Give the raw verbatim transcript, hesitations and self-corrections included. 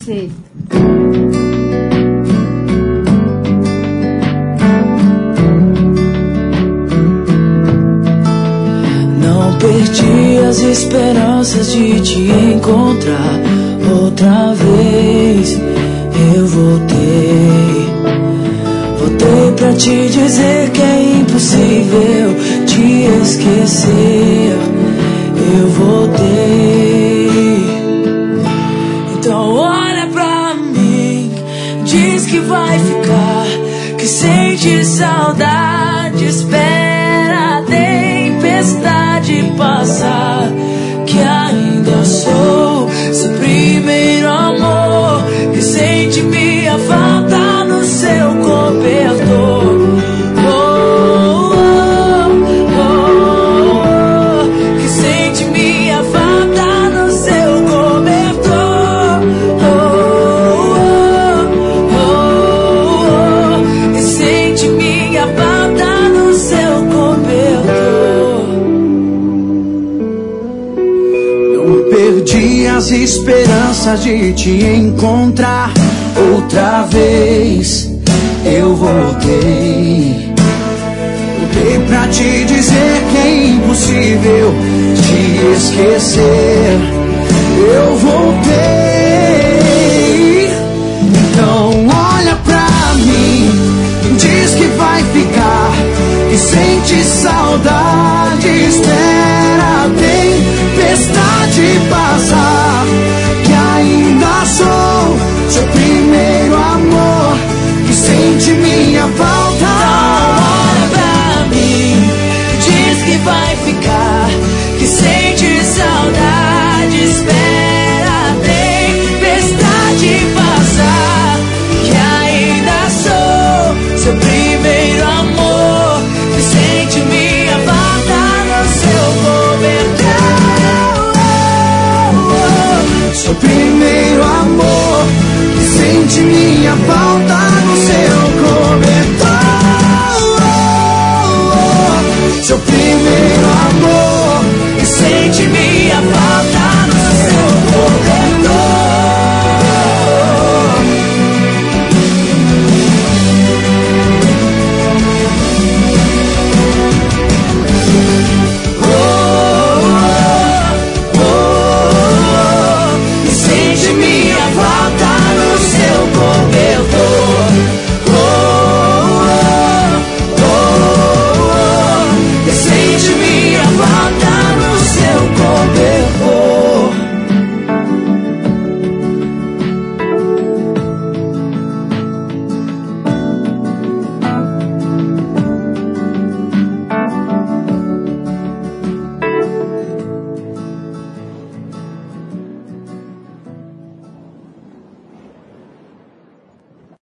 você. Não perdi as esperanças de te encontrar outra vez. Eu voltei, voltei pra te dizer que é impossível te esquecer. Eu voltei. Então olha pra mim, diz que vai ficar, que sente saudade, espera a tempestade passar, que ainda sou seu primeiro amor, que sente minha falta no seu cobertor. Oh, oh, oh, oh, que sente minha falta no seu cobertor. Oh, oh, oh, oh, que sente minha falta no seu cobertor. Não perdi as esperanças de te encontrar outra vez. Eu voltei, voltei pra te dizer que é impossível te esquecer. Eu voltei. Então olha pra mim, diz que vai ficar, que sente saudade,